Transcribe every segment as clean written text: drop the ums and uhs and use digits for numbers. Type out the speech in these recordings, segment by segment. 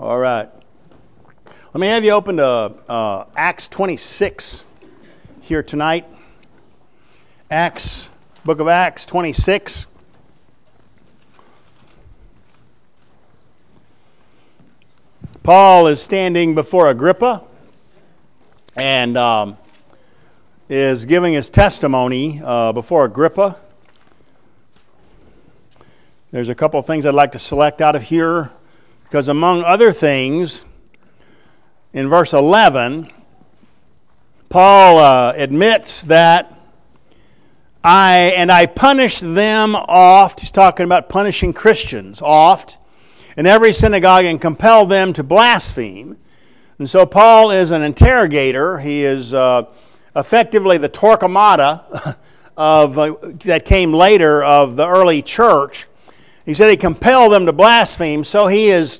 All right. Let me have you open to Acts 26 here tonight. Book of Acts 26. Paul is standing before Agrippa and is giving his testimony before Agrippa. There's a couple of things I'd like to select out of here because among other things, in verse 11, Paul admits that I punish them oft. He's talking about punishing Christians oft in every synagogue and compel them to blaspheme. And so Paul is an interrogator. He is effectively the Torquemada that came later of the early church. He said he compelled them to blaspheme, so he is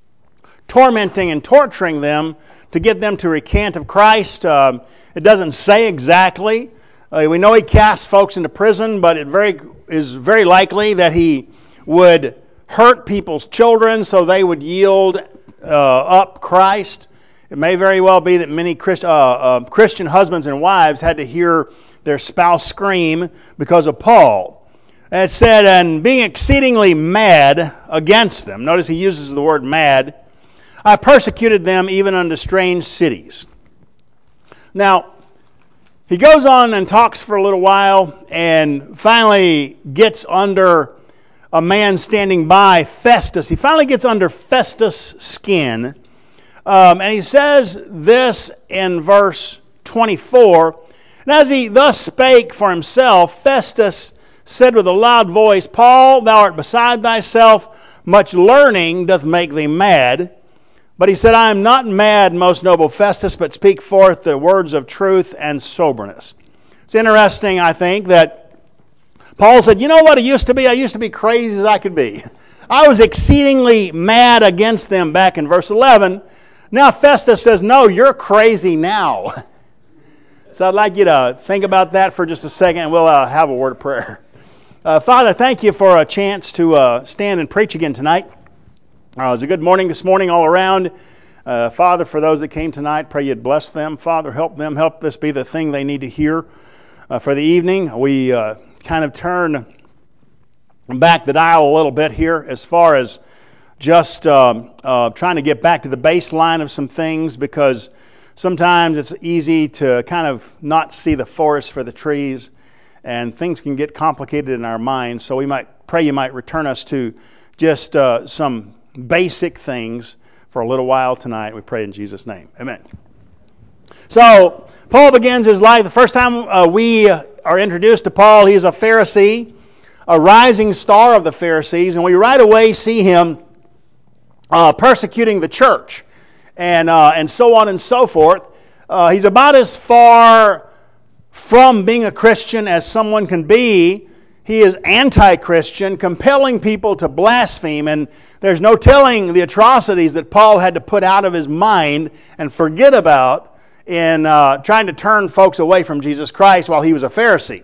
tormenting and torturing them to get them to recant of Christ. It doesn't say exactly. We know he casts folks into prison, but it is very likely that he would hurt people's children so they would yield up Christ. It may very well be that many Christian husbands and wives had to hear their spouse scream because of Paul. And it said, and being exceedingly mad against them, notice he uses the word mad, I persecuted them even unto strange cities. Now, he goes on and talks for a little while and finally gets under a man standing by, Festus. He finally gets under Festus' skin. And he says this in verse 24, and as he thus spake for himself, Festus said with a loud voice, Paul, thou art beside thyself, much learning doth make thee mad. But he said, I am not mad, most noble Festus, but speak forth the words of truth and soberness. It's interesting, I think, that Paul said, you know what it used to be? I used to be crazy as I could be. I was exceedingly mad against them back in verse 11. Now Festus says, no, you're crazy now. So I'd like you to think about that for just a second, and we'll have a word of prayer. Father, thank you for a chance to stand and preach again tonight. It was a good morning this morning all around. Father, for those that came tonight, pray you'd bless them. Father, help them. Help this be the thing they need to hear for the evening. We kind of turn back the dial a little bit here as far as just trying to get back to the baseline of some things, because sometimes it's easy to kind of not see the forest for the trees, and things can get complicated in our minds. So we might pray you might return us to just some basic things for a little while tonight. We pray in Jesus' name. Amen. So Paul begins his life. The first time we are introduced to Paul, he is a Pharisee, a rising star of the Pharisees, and we right away see him persecuting the church and so on and so forth. He's about as far from being a Christian as someone can be. He is anti-Christian, compelling people to blaspheme, and there's no telling the atrocities that Paul had to put out of his mind and forget about in trying to turn folks away from Jesus Christ while he was a Pharisee.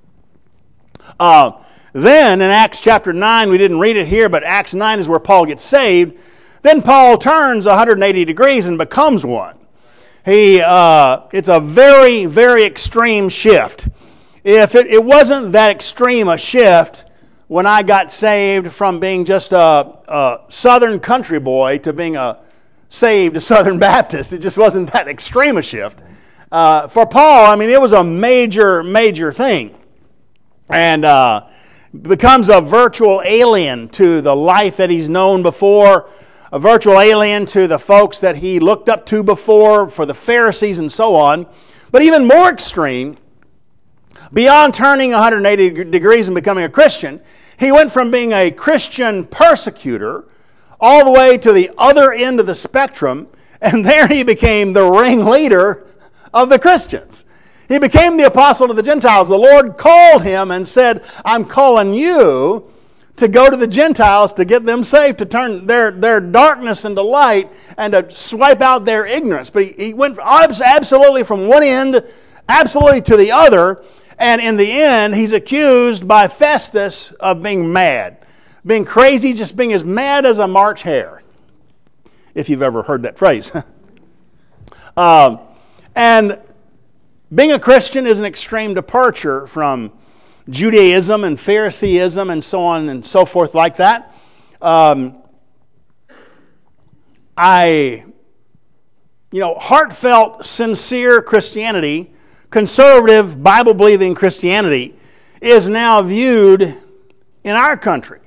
Then in Acts chapter 9, we didn't read it here, but Acts 9 is where Paul gets saved. Then Paul turns 180 degrees and becomes one. It's a very, very extreme shift. If it wasn't that extreme a shift when I got saved from being just a Southern country boy to being a saved Southern Baptist, it just wasn't that extreme a shift. For Paul, I mean, it was a major, major thing. And becomes a virtual alien to the life that he's known before, a virtual alien to the folks that he looked up to before, for the Pharisees and so on. But even more extreme, beyond turning 180 degrees and becoming a Christian, he went from being a Christian persecutor all the way to the other end of the spectrum, and there he became the ringleader of the Christians. He became the apostle to the Gentiles. The Lord called him and said, I'm calling you to go to the Gentiles to get them saved, to turn their darkness into light and to swipe out their ignorance. But he went absolutely from one end, absolutely to the other, and in the end, he's accused by Festus of being mad, being crazy, just being as mad as a March hare. if you've ever heard that phrase. And being a Christian is an extreme departure from Judaism and Phariseeism and so on and so forth like that. Heartfelt, sincere Christianity, conservative, Bible-believing Christianity, is now viewed in our country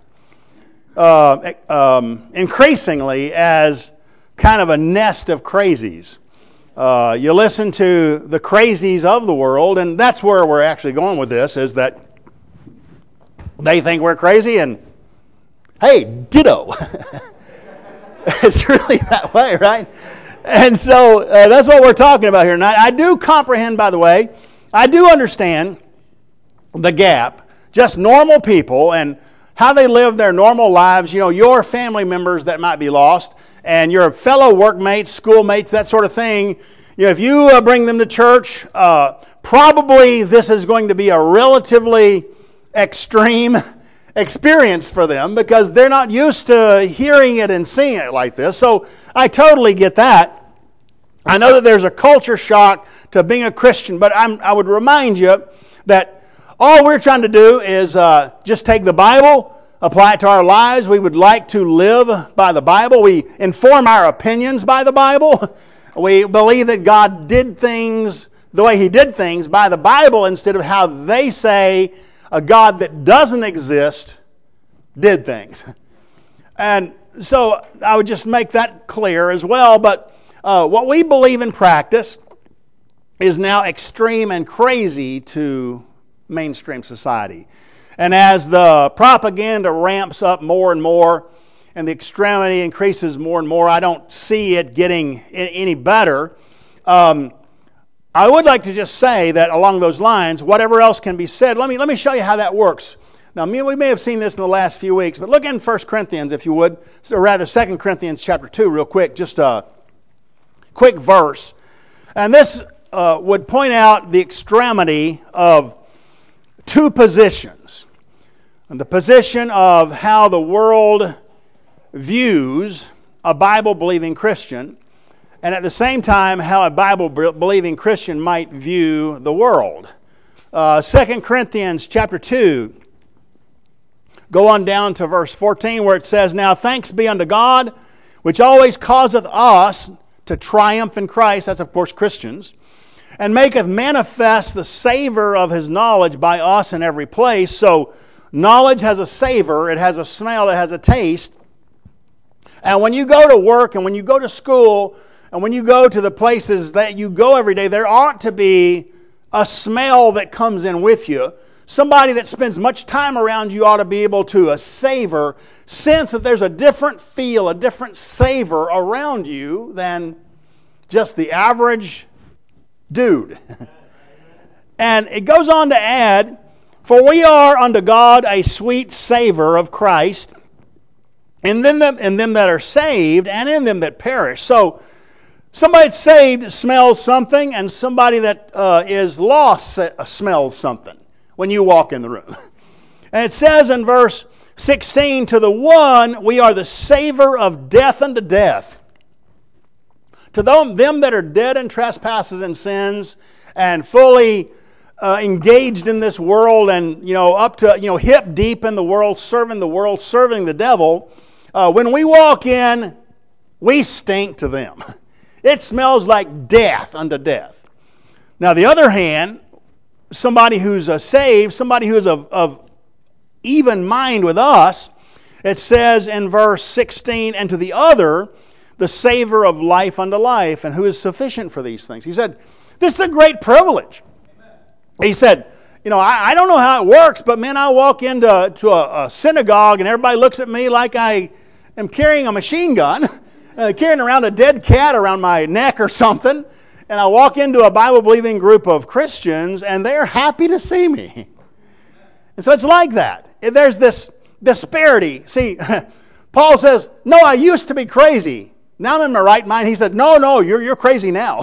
increasingly as kind of a nest of crazies. You listen to the crazies of the world, and that's where we're actually going with this, is that they think we're crazy, and hey, ditto. It's really that way, right? And so that's what we're talking about here tonight. I do comprehend, by the way, I do understand the gap, just normal people and how they live their normal lives, your family members that might be lost, and your fellow workmates, schoolmates, that sort of thing. If you bring them to church, probably this is going to be a relatively extreme experience for them because they're not used to hearing it and seeing it like this. So I totally get that. I know that there's a culture shock to being a Christian, but I would remind you that all we're trying to do is just take the Bible, apply it to our lives. We would like to live by the Bible. We inform our opinions by the Bible. We believe that God did things the way He did things by the Bible instead of how they say a God that doesn't exist did things. And so I would just make that clear as well. But what we believe in practice is now extreme and crazy to mainstream society. And as the propaganda ramps up more and more and the extremity increases more and more, I don't see it getting any better. I would like to just say that along those lines, whatever else can be said, let me show you how that works. Now, we may have seen this in the last few weeks, but look in 1 Corinthians, if you would, or rather 2 Corinthians chapter 2 real quick, just a quick verse. And this would point out the extremity of two positions. And the position of how the world views a Bible-believing Christian, and at the same time, how a Bible-believing Christian might view the world. 2 Corinthians chapter 2, go on down to verse 14 where it says, "Now thanks be unto God, which always causeth us to triumph in Christ," that's of course Christians, "and maketh manifest the savor of His knowledge by us in every place." So knowledge has a savor, it has a smell, it has a taste. And when you go to work and when you go to school and when you go to the places that you go every day, there ought to be a smell that comes in with you. Somebody that spends much time around you ought to be able to savor, sense that there's a different feel, a different savor around you than just the average dude. And it goes on to add, "For we are unto God a sweet savor of Christ in them that are saved and in them that perish." So somebody that's saved smells something, and somebody that is lost smells something when you walk in the room. And it says in verse 16, "To the one we are the savor of death unto death. To them that are dead in trespasses and sins, and fully engaged in this world, and up to hip deep in the world, serving the devil. When we walk in, we stink to them. It smells like death unto death. Now, the other hand, somebody who's saved, somebody who is of even mind with us, it says in verse 16, "And to the other, the savor of life unto life, and who is sufficient for these things." He said, this is a great privilege. He said, I don't know how it works, but man, I walk into a synagogue and everybody looks at me like I am carrying a machine gun, carrying around a dead cat around my neck or something, and I walk into a Bible-believing group of Christians and they're happy to see me. And so it's like that. There's this disparity. See, Paul says, no, I used to be crazy. Now I'm in my right mind. He said, no, you're crazy now.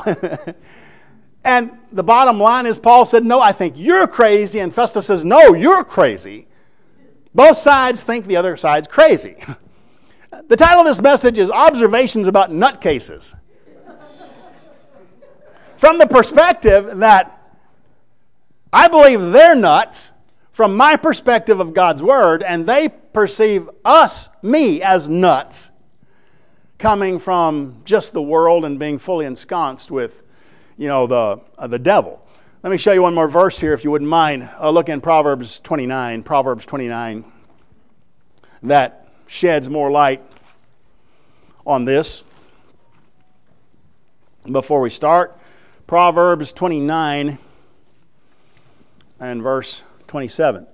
And the bottom line is Paul said, no, I think you're crazy. And Festus says, no, you're crazy. Both sides think the other side's crazy. The title of this message is Observations About Nutcases. From the perspective that I believe they're nuts from my perspective of God's Word, and they perceive me, as nuts, coming from just the world and being fully ensconced with, the devil. Let me show you one more verse here, if you wouldn't mind. Look in Proverbs 29, that sheds more light on this. Before we start, Proverbs 29 and verse 27,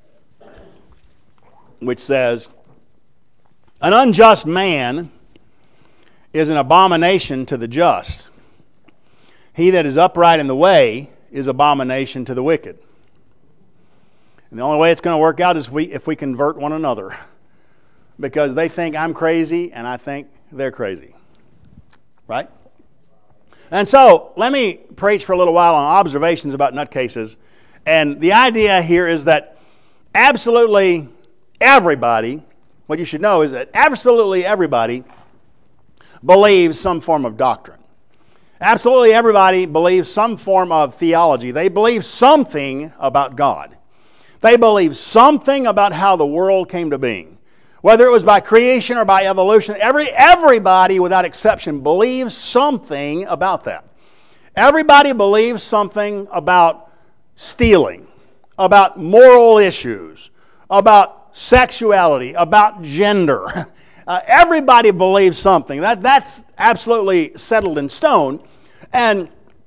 which says, "An unjust man is an abomination to the just. He that is upright in the way is abomination to the wicked." And the only way it's going to work out is if we convert one another. Because they think I'm crazy and I think they're crazy. Right? And so, let me preach for a little while on observations about nutcases. And the idea here is that absolutely everybody, what you should know is that absolutely everybody believes some form of doctrine. Absolutely everybody believes some form of theology. They believe something about God. They believe something about how the world came to being. Whether it was by creation or by evolution, everybody without exception believes something about that. Everybody believes something about stealing, about moral issues, about sexuality, about gender. Everybody believes something. That's absolutely settled in stone. And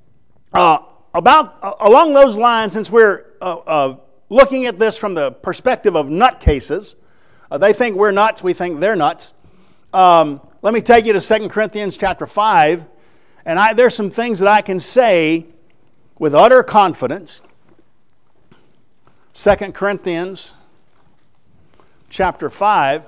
along those lines, since we're looking at this from the perspective of nutcases, they think we're nuts, we think they're nuts. Let me take you to 2 Corinthians chapter 5. And there's some things that I can say with utter confidence. 2 Corinthians chapter 5.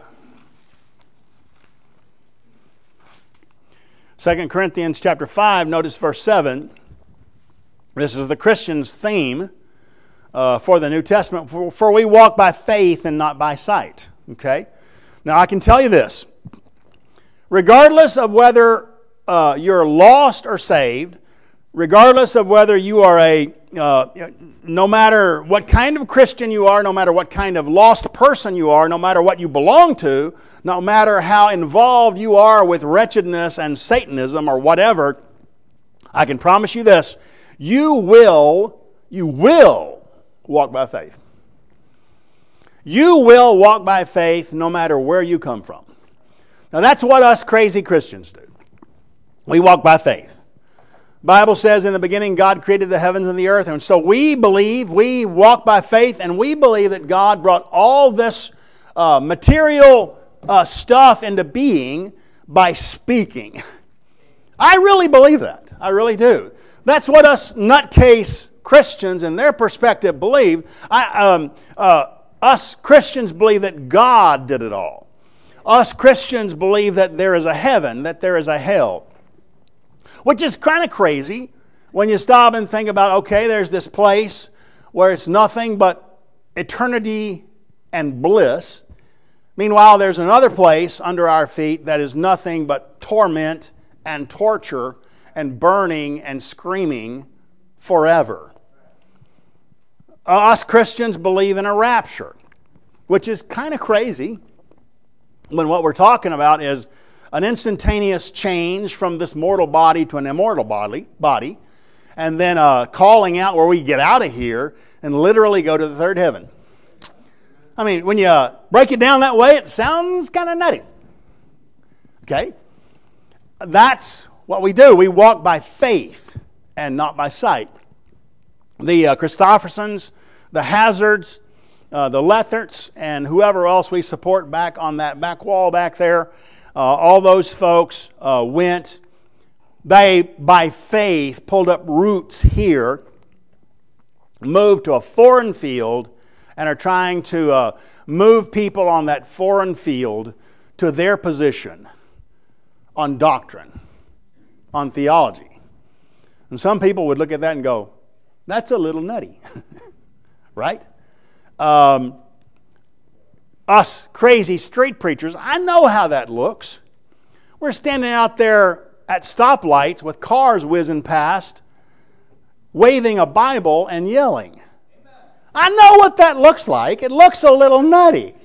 2 Corinthians chapter 5, notice verse 7. This is the Christian's theme for the New Testament. For we walk by faith and not by sight. Okay? Now I can tell you this. Regardless of whether you're lost or saved, regardless of whether you are no matter what kind of Christian you are, no matter what kind of lost person you are, no matter what you belong to, no matter how involved you are with wretchedness and Satanism or whatever, I can promise you this, you will walk by faith. You will walk by faith no matter where you come from. Now that's what us crazy Christians do. We walk by faith. The Bible says in the beginning God created the heavens and the earth, and so we walk by faith, and we believe that God brought all this material stuff into being by speaking. I really believe that. I really do. That's what us nutcase Christians in their perspective believe. Us Christians believe that God did it all. Us Christians believe that there is a heaven, that there is a hell. Which is kind of crazy when you stop and think about, okay, there's this place where it's nothing but eternity and bliss. Meanwhile, there's another place under our feet that is nothing but torment and torture and burning and screaming forever. Us Christians believe in a rapture, which is kind of crazy when what we're talking about is an instantaneous change from this mortal body to an immortal body, and then calling out where we get out of here and literally go to the third heaven. I mean, when you break it down that way, it sounds kind of nutty. Okay? That's what we do. We walk by faith and not by sight. The Christoffersons, the Hazards, the Letherts, and whoever else we support back on that back wall back there, all those folks went. They, by faith, pulled up roots here, moved to a foreign field, and are trying to move people on that foreign field to their position on doctrine, on theology. And some people would look at that and go, that's a little nutty, right? us crazy street preachers, I know how that looks. We're standing out there at stoplights with cars whizzing past, waving a Bible and yelling. I know what that looks like. It looks a little nutty.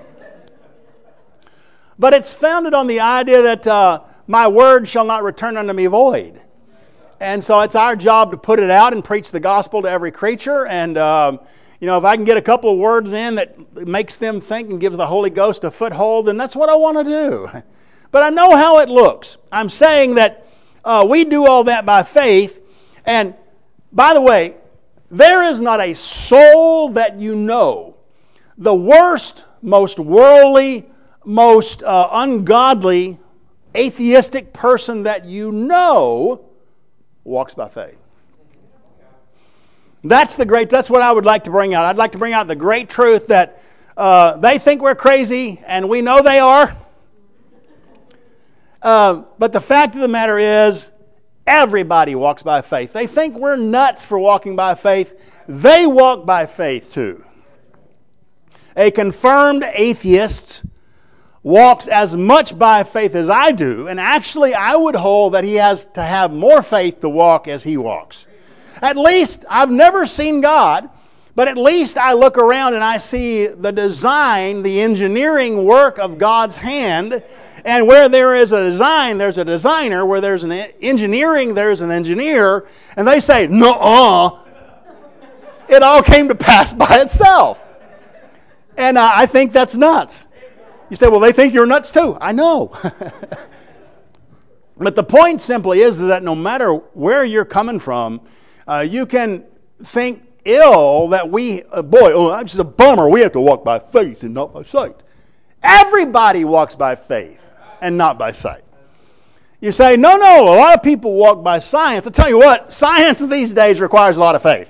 But it's founded on the idea that my word shall not return unto me void. And so it's our job to put it out and preach the gospel to every creature. And, if I can get a couple of words in that makes them think and gives the Holy Ghost a foothold, then that's what I want to do. But I know how it looks. I'm saying that we do all that by faith. And, by the way, there is not a soul that you know, the worst, most worldly, most ungodly, atheistic person that you know walks by faith. That's what I would like to bring out. I'd like to bring out the great truth that they think we're crazy, and we know they are. But the fact of the matter is, everybody walks by faith. They think we're nuts for walking by faith. They walk by faith too. A confirmed atheist walks as much by faith as I do, and actually I would hold that he has to have more faith to walk as he walks. At least, I've never seen God, but at least I look around and I see the design, the engineering work of God's hand. And where there is a design, there's a designer. Where there's an engineering, there's an engineer. And they say, nuh-uh. It all came to pass by itself. And I think that's nuts. You say, well, they think you're nuts too. I know. But the point simply is that no matter where you're coming from, you can think ill that it's just a bummer. We have to walk by faith and not by sight. Everybody walks by faith and not by sight. You say, no, a lot of people walk by science. I'll tell you what, science these days requires a lot of faith.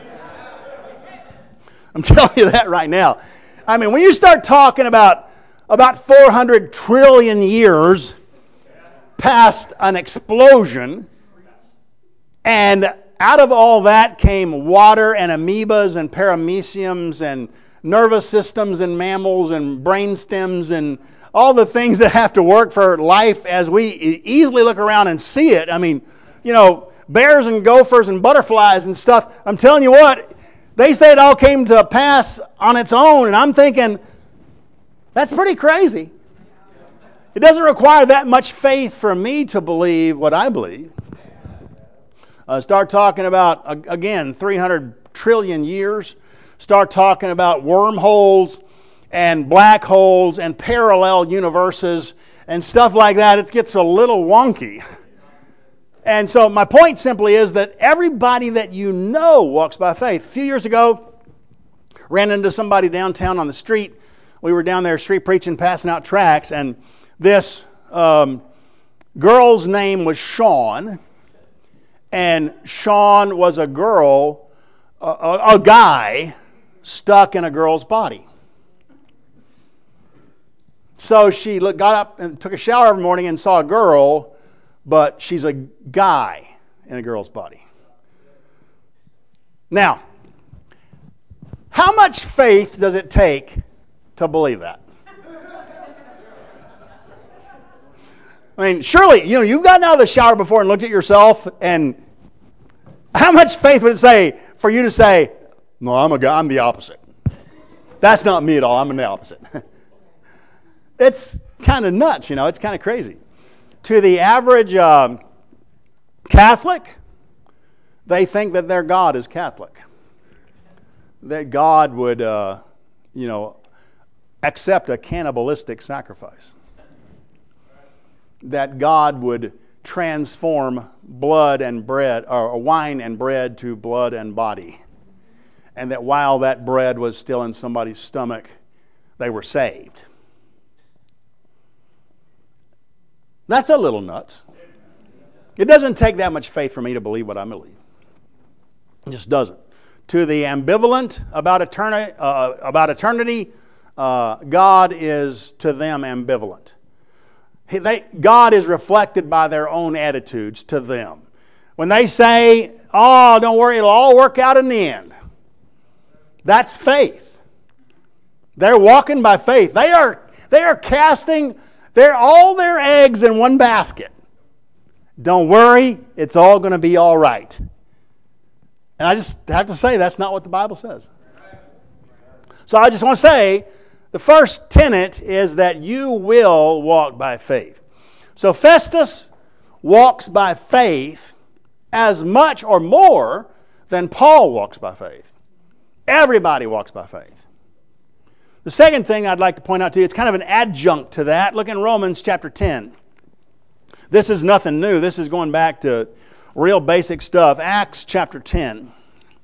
I'm telling you that right now. I mean, when you start talking about 400 trillion years past an explosion, and out of all that came water and amoebas and parameciums and nervous systems and mammals and brain stems and all the things that have to work for life as we easily look around and see it. I mean, bears and gophers and butterflies and stuff. I'm telling you what, they say it all came to pass on its own, and I'm thinking, that's pretty crazy. It doesn't require that much faith for me to believe what I believe. Start talking about, again, 300 trillion years. Start talking about wormholes and black holes and parallel universes and stuff like that. It gets a little wonky. And so my point simply is that everybody that you know walks by faith. A few years ago, ran into somebody downtown on the street. We were down there street preaching, passing out tracts, and this girl's name was Sean. And Sean was a girl, a guy stuck in a girl's body. So she got up and took a shower every morning and saw a girl, but she's a guy in a girl's body. Now, how much faith does it take to believe that? I mean, surely, you've gotten out of the shower before and looked at yourself, and how much faith would it say for you to say, no, I'm a guy, I'm the opposite. That's not me at all, I'm the opposite. It's kind of nuts, it's kind of crazy. To the average Catholic, they think that their God is Catholic. That God would, accept a cannibalistic sacrifice. That God would transform blood and bread, or wine and bread to blood and body. And that while that bread was still in somebody's stomach, they were saved. That's a little nuts. It doesn't take that much faith for me to believe what I believe. It just doesn't. To the ambivalent about eternity, God is to them ambivalent. God is reflected by their own attitudes to them. When they say, oh, don't worry, it'll all work out in the end. That's faith. They're walking by faith. They are casting all their eggs in one basket. Don't worry, it's all going to be all right. And I just have to say that's not what the Bible says. So I just want to say the first tenet is that you will walk by faith. So Festus walks by faith as much or more than Paul walks by faith. Everybody walks by faith. The second thing I'd like to point out to you, it's kind of an adjunct to that. Look in Romans chapter 10. This is nothing new. This is going back to real basic stuff. Acts chapter 10.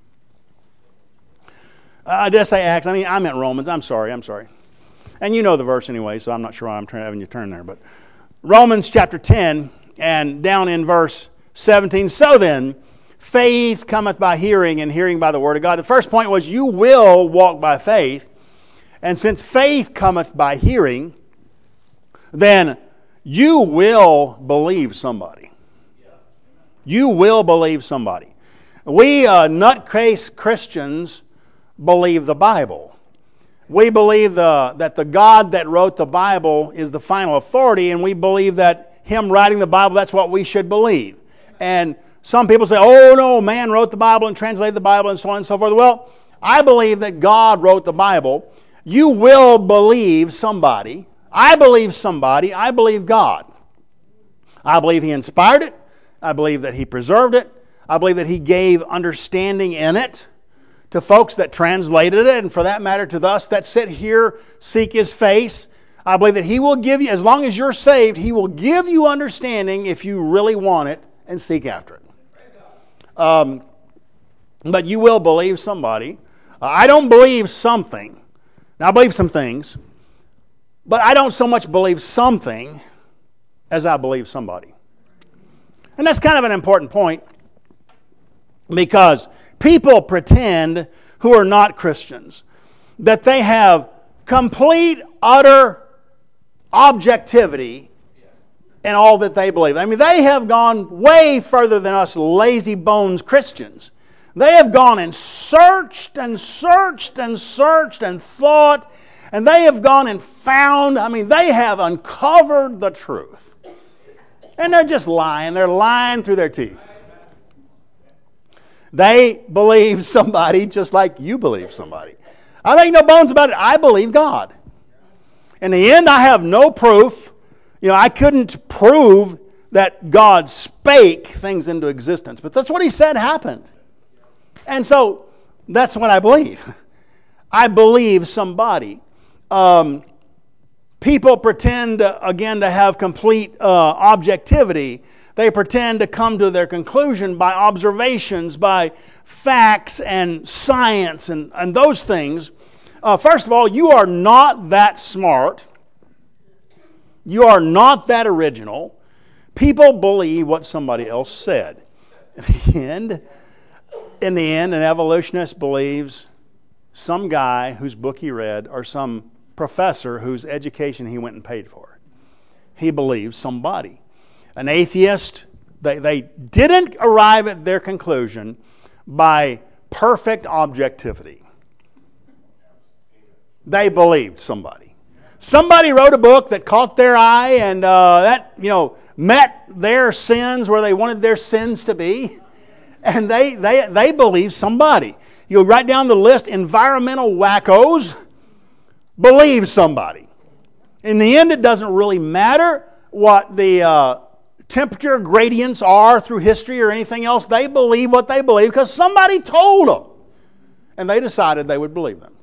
I did say Acts. I meant Romans. I'm sorry. And you know the verse anyway, so I'm not sure why I'm having you turn there. But Romans chapter 10 and down in verse 17. So then, faith cometh by hearing, and hearing by the word of God. The first point was you will walk by faith. And since faith cometh by hearing, then you will believe somebody. You will believe somebody. We nutcase Christians believe the Bible. We believe that the God that wrote the Bible is the final authority, and we believe that Him writing the Bible, that's what we should believe. And some people say, oh no, man wrote the Bible and translated the Bible and so on and so forth. Well, I believe that God wrote the Bible. You will believe somebody. I believe somebody. I believe God. I believe He inspired it. I believe that He preserved it. I believe that He gave understanding in it to folks that translated it, and for that matter to us that sit here, seek His face. I believe that He will give you, as long as you're saved, He will give you understanding if you really want it and seek after it. But you will believe somebody. I don't believe something. Now, I believe some things, but I don't so much believe something as I believe somebody. And that's kind of an important point, because people pretend, who are not Christians, that they have complete, utter objectivity in all that they believe. I mean, they have gone way further than us lazy bones Christians. They have gone and searched and searched and searched and thought, and they have gone and found, they have uncovered the truth. And they're just lying. They're lying through their teeth. They believe somebody just like you believe somebody. I make no bones about it. I believe God. In the end, I have no proof. I couldn't prove that God spake things into existence, but that's what He said happened. And so that's what I believe. I believe somebody. People pretend, again, to have complete objectivity. They pretend to come to their conclusion by observations, by facts and science and those things. First of all, you are not that smart. You are not that original. People believe what somebody else said. In the end, an evolutionist believes some guy whose book he read or some professor whose education he went and paid for. He believes somebody. An atheist, they didn't arrive at their conclusion by perfect objectivity. They believed somebody. Somebody wrote a book that caught their eye and that met their sins where they wanted their sins to be. And they believe somebody. You write down the list, environmental wackos believe somebody. In the end, it doesn't really matter what the temperature gradients are through history or anything else. They believe what they believe because somebody told them. And they decided they would believe them.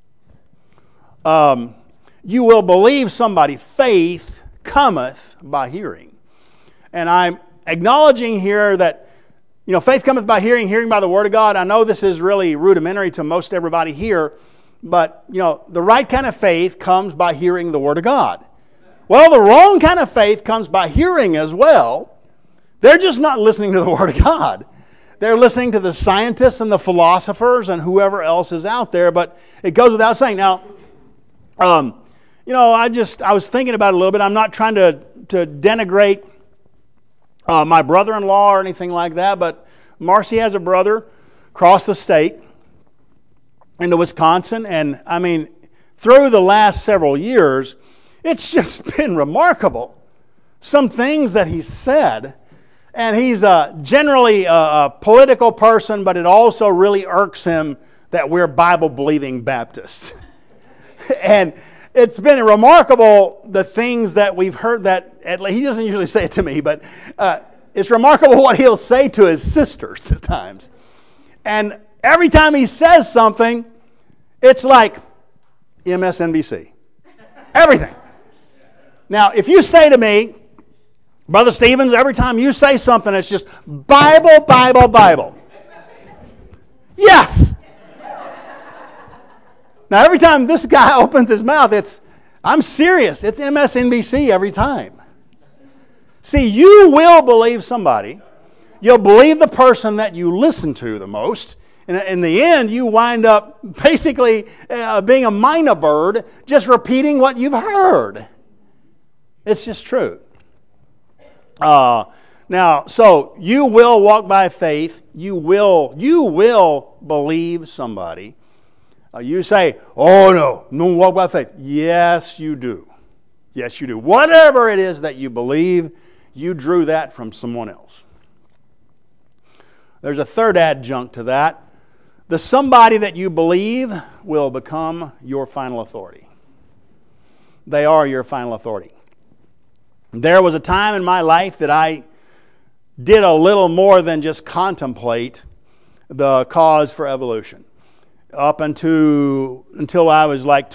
You will believe somebody. Faith cometh by hearing. And I'm acknowledging here that faith cometh by hearing, hearing by the Word of God. I know this is really rudimentary to most everybody here, but, the right kind of faith comes by hearing the Word of God. Well, the wrong kind of faith comes by hearing as well. They're just not listening to the Word of God. They're listening to the scientists and the philosophers and whoever else is out there, but it goes without saying. Now, I was thinking about it a little bit. I'm not trying to denigrate my brother-in-law or anything like that, but Marcy has a brother across the state into Wisconsin, and through the last several years, it's just been remarkable. Some things that he said, and he's generally a political person, but it also really irks him that we're Bible-believing Baptists. And it's been remarkable, the things that we've heard that, he doesn't usually say it to me, but it's remarkable what he'll say to his sisters at times. And every time he says something, it's like MSNBC. Everything. Now, if you say to me, Brother Stevens, every time you say something, it's just Bible, Bible, Bible. Yes! Now, every time this guy opens his mouth, I'm serious. It's MSNBC every time. See, you will believe somebody. You'll believe the person that you listen to the most. And in the end, you wind up basically being a minor bird, just repeating what you've heard. It's just true. Now, so you will walk by faith. You will believe somebody. You say, oh no walk by faith. Yes, you do. Yes, you do. Whatever it is that you believe, you drew that from someone else. There's a third adjunct to that. The somebody that you believe will become your final authority. They are your final authority. There was a time in my life that I did a little more than just contemplate the cause for evolution. Up until I was like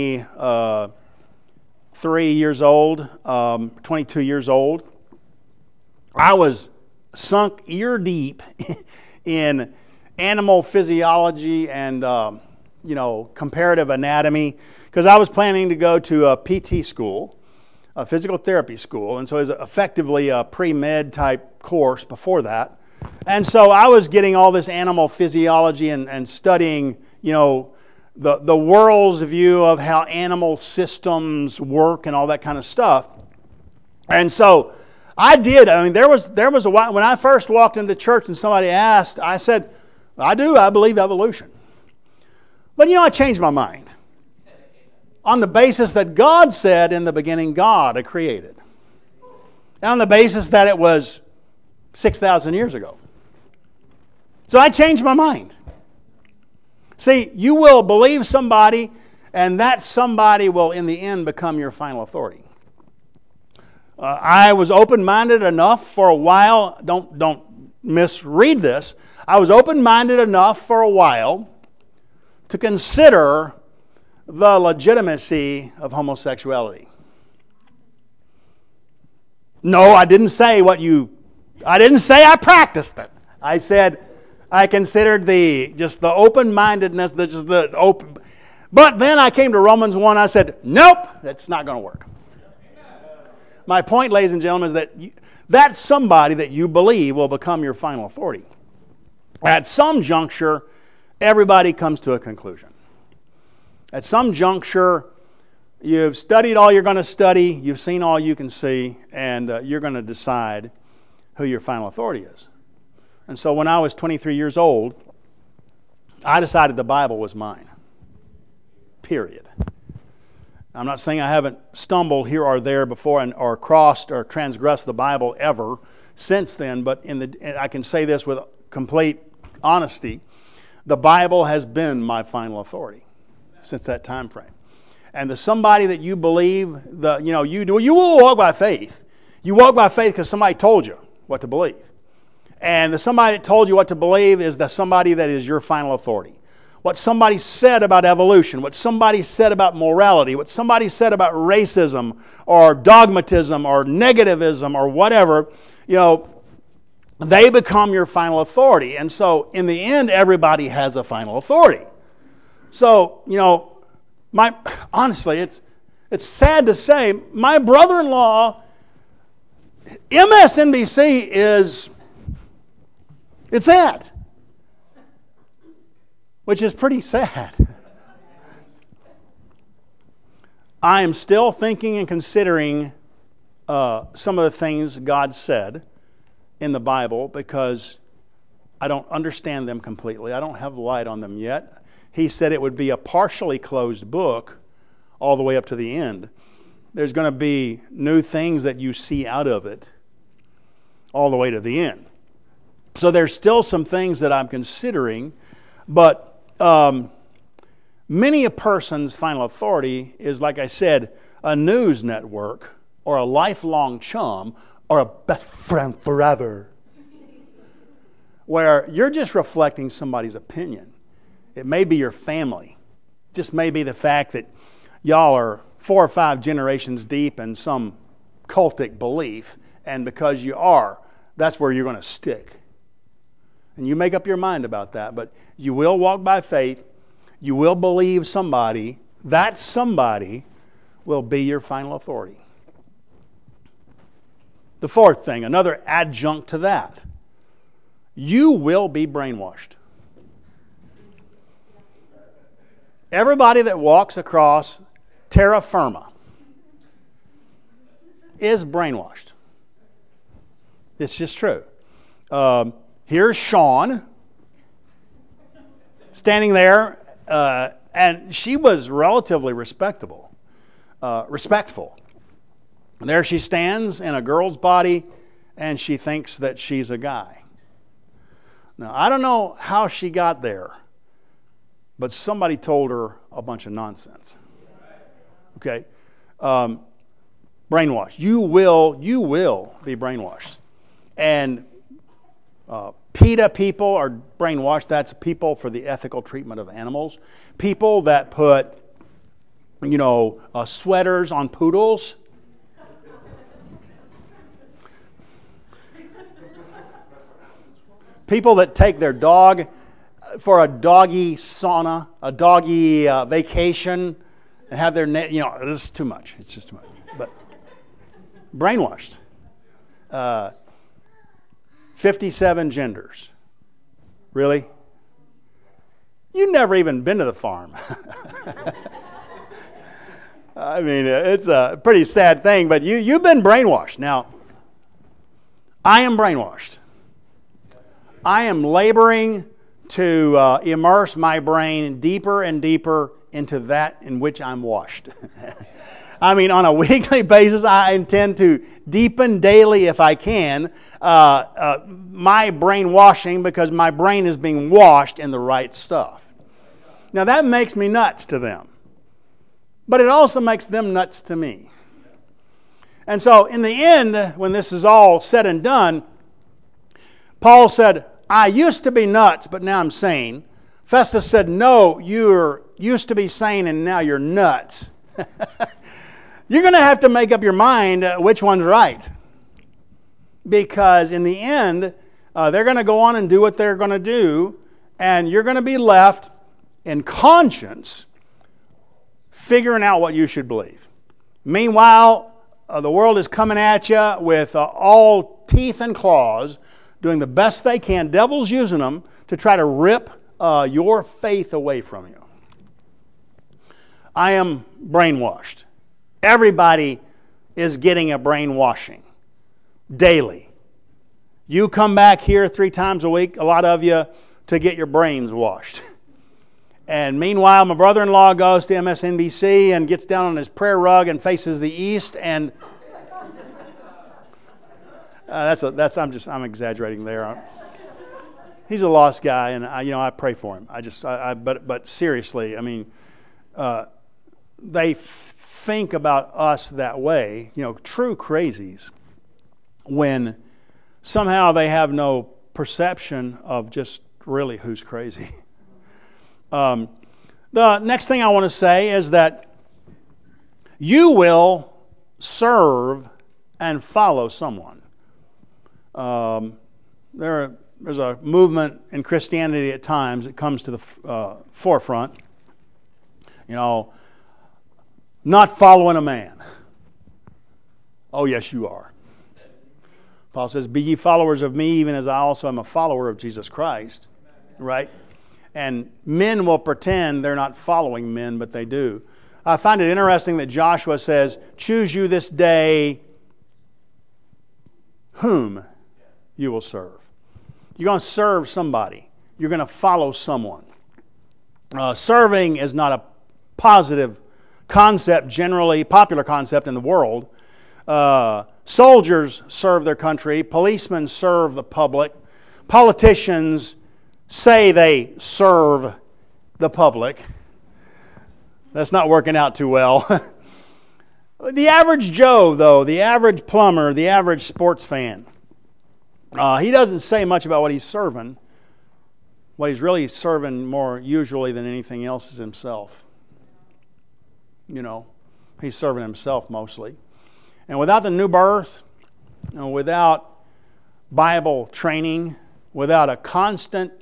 23 years old, 22 years old, I was sunk ear deep in animal physiology and comparative anatomy, because I was planning to go to a PT school, a physical therapy school, and so it was effectively a pre-med type course before that. And so I was getting all this animal physiology and studying, the world's view of how animal systems work and all that kind of stuff. And so I did. I mean, there was a while when I first walked into church and somebody asked, I said, I believe evolution. But I changed my mind on the basis that God said in the beginning God had created. And on the basis that it was 6,000 years ago. So I changed my mind. See, you will believe somebody, and that somebody will in the end become your final authority. I was open-minded enough for a while. Don't misread this. I was open-minded enough for a while to consider the legitimacy of homosexuality. No, I didn't say I didn't say I practiced it. I said I considered the open-mindedness, the open. But then I came to Romans 1, I said, nope, that's not going to work. My point, ladies and gentlemen, is that that somebody that you believe will become your final authority. At some juncture, everybody comes to a conclusion. At some juncture, you've studied all you're going to study, you've seen all you can see, and you're going to decide who your final authority is. And so when I was 23 years old, I decided the Bible was mine. Period. I'm not saying I haven't stumbled here or there before or crossed or transgressed the Bible ever since then, but I can say this with complete honesty. The Bible has been my final authority since that time frame. And the somebody that you believe, you will walk by faith. You walk by faith because somebody told you what to believe. And the somebody that told you what to believe is the somebody that is your final authority. What somebody said about evolution, what somebody said about morality, what somebody said about racism or dogmatism or negativism or whatever, they become your final authority. And so in the end, everybody has a final authority. So, honestly, it's sad to say, my brother-in-law, MSNBC it's it. Which is pretty sad. I am still thinking and considering some of the things God said in the Bible because I don't understand them completely. I don't have light on them yet. He said it would be a partially closed book all the way up to the end. There's going to be new things that you see out of it all the way to the end. So there's still some things that I'm considering, but many a person's final authority is, like I said, a news network or a lifelong chum or a best friend forever, where you're just reflecting somebody's opinion. It may be your family. It just may be the fact that y'all are 4 or 5 generations deep in some cultic belief, and because you are, that's where you're going to stick. And you make up your mind about that, but you will walk by faith. You will believe somebody. That somebody will be your final authority. The fourth thing, another adjunct to that, you will be brainwashed. Everybody that walks across terra firma is brainwashed. It's just true. Here's Sean standing there, and she was relatively respectful. And there she stands in a girl's body, and she thinks that she's a guy. Now, I don't know how she got there, but somebody told her a bunch of nonsense. Okay? Brainwashed. You will be brainwashed. And PETA people are brainwashed. That's people for the ethical treatment of animals. People that put, sweaters on poodles. People that take their dog for a doggy sauna, a doggy vacation, and have their, this is too much. It's just too much. But brainwashed. 57 genders. Really? You've never even been to the farm. I mean, it's a pretty sad thing, but you've been brainwashed. Now, I am brainwashed. I am laboring to immerse my brain deeper and deeper into that in which I'm washed. I mean, on a weekly basis, I intend to deepen daily, if I can, my brain washing, because my brain is being washed in the right stuff. Now, that makes me nuts to them. But it also makes them nuts to me. And so, in the end, when this is all said and done, Paul said, I used to be nuts, but now I'm sane. Festus said, no, you used to be sane, and now you're nuts. You're going to have to make up your mind which one's right. Because in the end, they're going to go on and do what they're going to do, and you're going to be left in conscience figuring out what you should believe. Meanwhile, the world is coming at you with all teeth and claws, doing the best they can. Devil's using them to try to rip your faith away from you. I am brainwashed. Everybody is getting a brainwashing daily. You come back here 3 times a week, a lot of you, to get your brains washed. And meanwhile, my brother-in-law goes to MSNBC and gets down on his prayer rug and faces the east, and I'm exaggerating there. He's a lost guy, and I pray for him. But seriously, I mean, they think about us that way, true crazies, when somehow they have no perception of just really who's crazy. The next thing I want to say is that you will serve and follow someone. There's a movement in Christianity at times that comes to the forefront. Not following a man. Oh, yes, you are. Paul says, be ye followers of me, even as I also am a follower of Jesus Christ. Right? And men will pretend they're not following men, but they do. I find it interesting that Joshua says, choose you this day whom you will serve. You're going to serve somebody. You're going to follow someone. Serving is not a positive concept, generally popular concept in the world. Soldiers serve their country. Policemen serve the public. Politicians say they serve the public. That's not working out too well. The average Joe, though, the average plumber, the average sports fan, he doesn't say much about what he's serving. What he's really serving more usually than anything else is himself. You know, he's serving himself mostly. And without the new birth, without Bible training, without a constant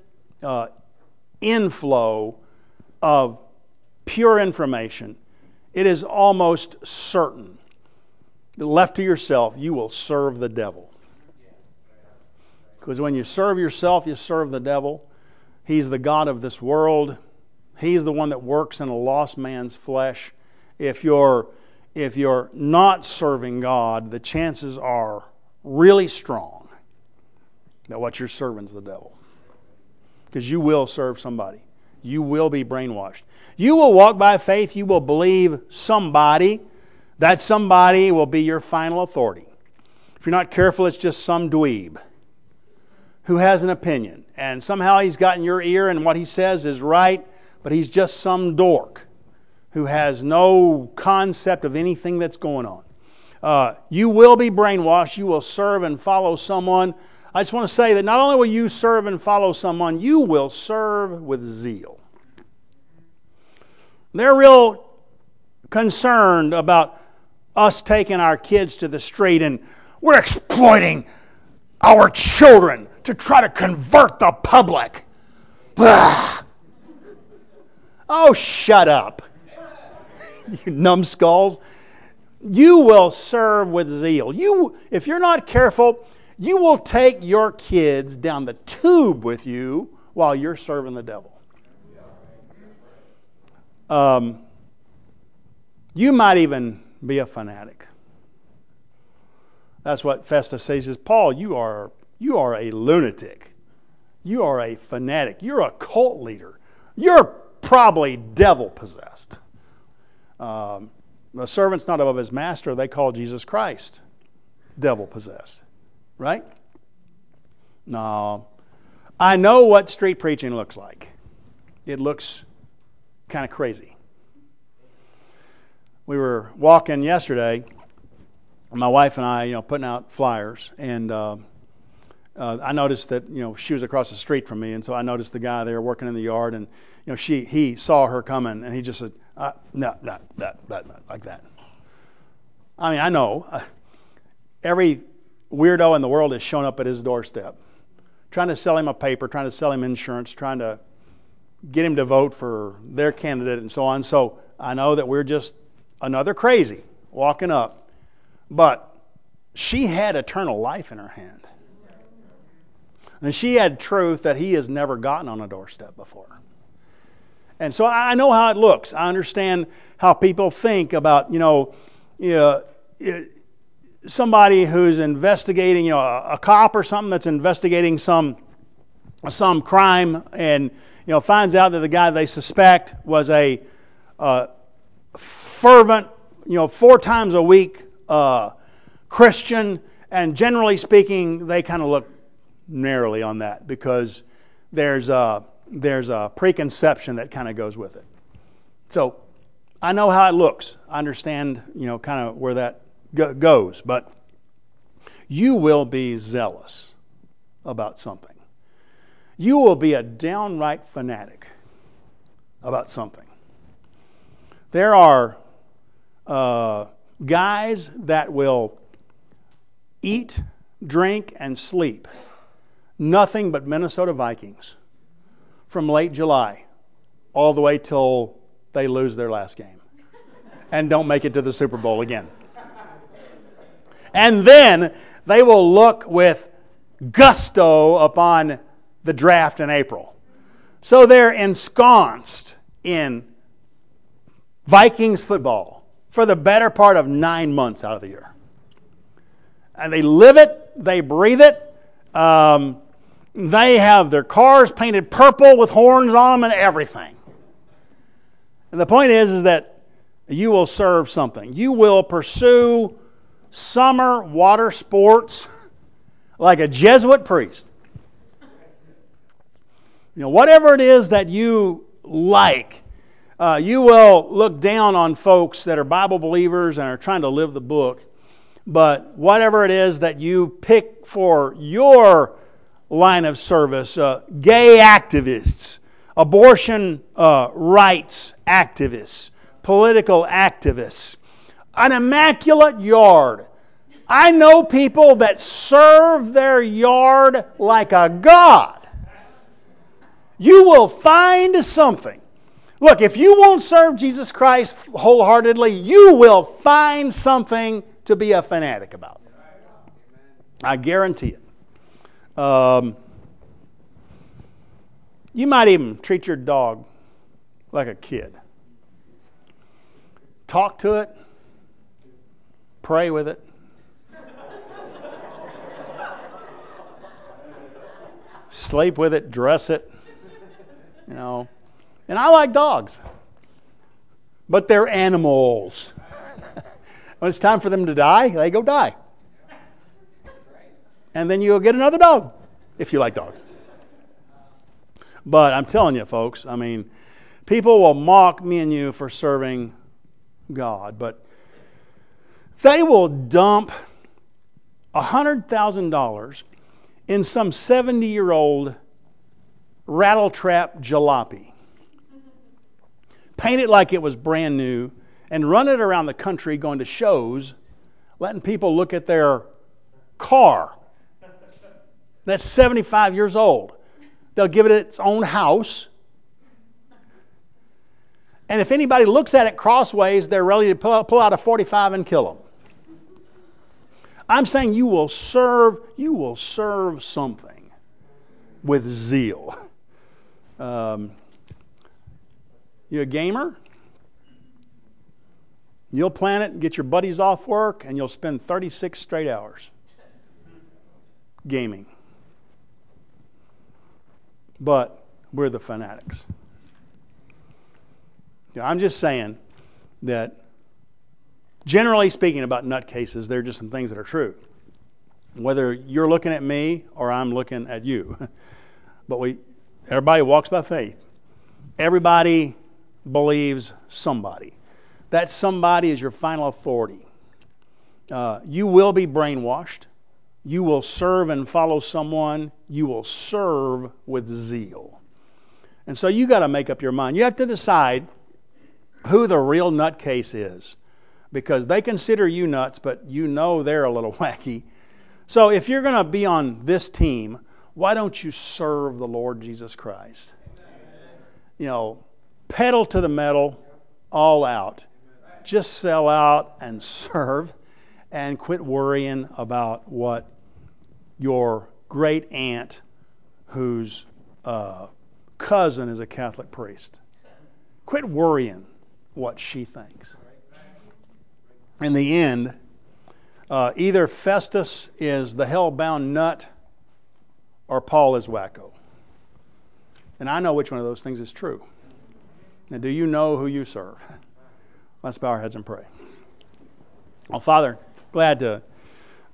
inflow of pure information, it is almost certain that left to yourself, you will serve the devil. Because when you serve yourself, you serve the devil. He's the god of this world. He's the one that works in a lost man's flesh. If you're not serving God, the chances are really strong that what you're serving is the devil. Because you will serve somebody. You will be brainwashed. You will walk by faith. You will believe somebody. That somebody will be your final authority. If you're not careful, it's just some dweeb who has an opinion. And somehow he's got in your ear and what he says is right, but he's just some dork who has no concept of anything that's going on. You will be brainwashed. You will serve and follow someone. I just want to say that not only will you serve and follow someone, you will serve with zeal. They're real concerned about us taking our kids to the street and we're exploiting our children to try to convert the public. Blah. Oh, shut up. You numbskulls. You will serve with zeal. If you're not careful, you will take your kids down the tube with you while you're serving the devil. You might even be a fanatic. That's what Festus says. He says, Paul, you are a lunatic. You are a fanatic. You're a cult leader. You're probably devil-possessed. The servant's not above his master. They call Jesus Christ devil-possessed. Right? No. I know what street preaching looks like. It looks kind of crazy. We were walking yesterday, my wife and I, putting out flyers, and I noticed that, she was across the street from me, and so I noticed the guy there working in the yard, and he saw her coming, and he just said, no, like that. I mean, I know every weirdo in the world has shown up at his doorstep, trying to sell him a paper, trying to sell him insurance, trying to get him to vote for their candidate, and so on. So I know that we're just another crazy walking up, but she had eternal life in her hand. And she had truth that he has never gotten on a doorstep before. And so I know how it looks. I understand how people think about, somebody who's investigating, a cop or something that's investigating some crime and, finds out that the guy they suspect was a fervent, 4 times a week Christian, and generally speaking, they kind of look narrowly on that because there's a preconception that kind of goes with it. So I know how it looks. I understand, kind of where that goes. But you will be zealous about something. You will be a downright fanatic about something. There are guys that will eat, drink, and sleep nothing but Minnesota Vikings from late July all the way till they lose their last game and don't make it to the Super Bowl again. And then they will look with gusto upon the draft in April. So they're ensconced in Vikings football for the better part of 9 months out of the year. And they live it, they breathe it. They have their cars painted purple with horns on them and everything. And the point is that you will serve something. You will pursue summer water sports like a Jesuit priest. Whatever it is that you like, you will look down on folks that are Bible believers and are trying to live the book. But whatever it is that you pick for your line of service, gay activists, abortion rights activists, political activists, an immaculate yard. I know people that serve their yard like a god. You will find something. Look, if you won't serve Jesus Christ wholeheartedly, you will find something to be a fanatic about. I guarantee it. You might even treat your dog like a kid. Talk to it. Pray with it. Sleep with it. Dress it. And I like dogs. But they're animals. When it's time for them to die, they go die. And then you'll get another dog if you like dogs. But I'm telling you, folks, people will mock me and you for serving God, but they will dump $100,000 in some 70-year-old rattletrap jalopy, paint it like it was brand new, and run it around the country going to shows, letting people look at their car that's 75 years old. They'll give it its own house. And if anybody looks at it crossways, they're ready to pull out a .45 and kill them. I'm saying you will serve something with zeal. You a gamer? You'll plan it and get your buddies off work, and you'll spend 36 straight hours gaming. But we're the fanatics. I'm just saying that, generally speaking about nutcases, there are just some things that are true. Whether you're looking at me or I'm looking at you. But everybody walks by faith. Everybody believes somebody. That somebody is your final authority. You will be brainwashed. You will serve and follow someone. You will serve with zeal. And so you got to make up your mind. You have to decide who the real nutcase is, because they consider you nuts, but they're a little wacky. So if you're going to be on this team, why don't you serve the Lord Jesus Christ? Pedal to the metal, all out. Just sell out and serve, and quit worrying about what your great aunt, whose cousin is a Catholic priest. Quit worrying what she thinks. In the end, either Festus is the hell-bound nut or Paul is wacko. And I know which one of those things is true. Now, do you know who you serve? Let's bow our heads and pray. Oh, Father, glad to